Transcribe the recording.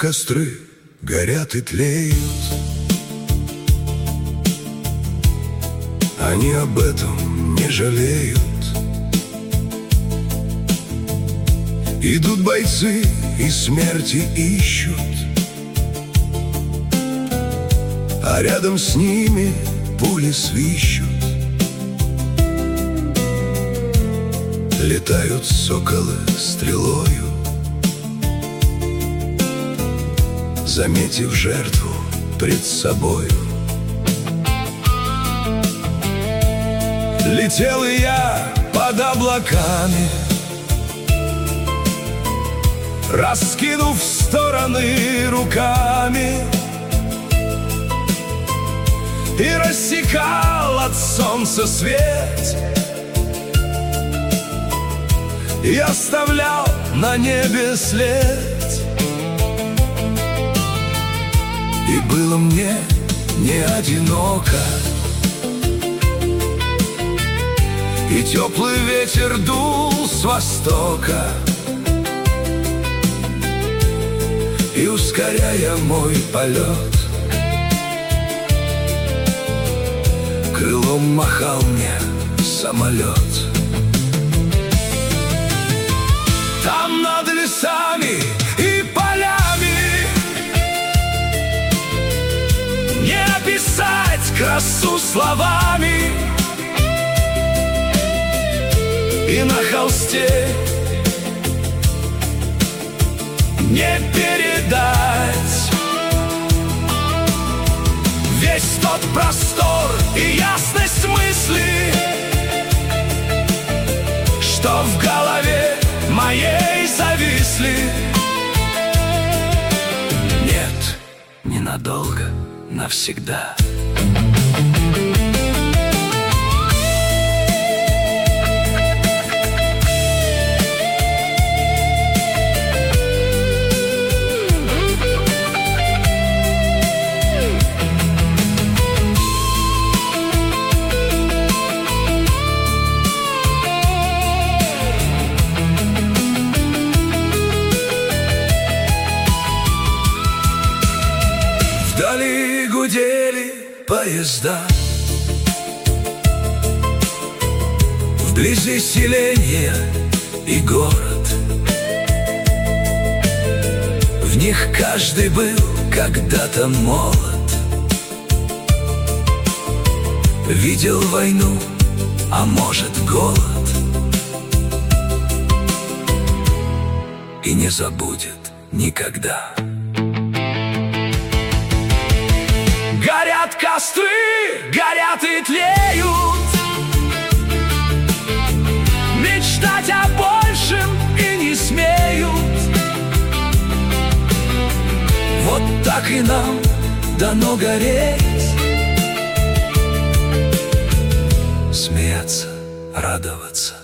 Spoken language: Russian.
костры горят и тлеют. Они об этом не жалеют. Идут бойцы и смерти ищут, а рядом с ними пули свищут. Летают соколы стрелою, заметив жертву пред собою. Летел и я под облаками, раскинув в стороны руками, и рассекал от солнца свет, и оставлял на небе след. И было мне не одиноко, и теплый ветер дул с востока, и, ускоряя мой полет, крылом махал мне самолет. Там над лесами и полями не описать красу словами, и на холсте не передать весь тот простор и ясность мысли, что в голове моей зависли. Нет, ненадолго, навсегда. Вдали гудели поезда, вблизи селения и город. В них каждый был когда-то молод, видел войну, а может голод, и не забудет никогда. Горят костры, горят и тлеют, мечтать о большем и не смеют. Вот так и нам дано гореть, смеяться, радоваться.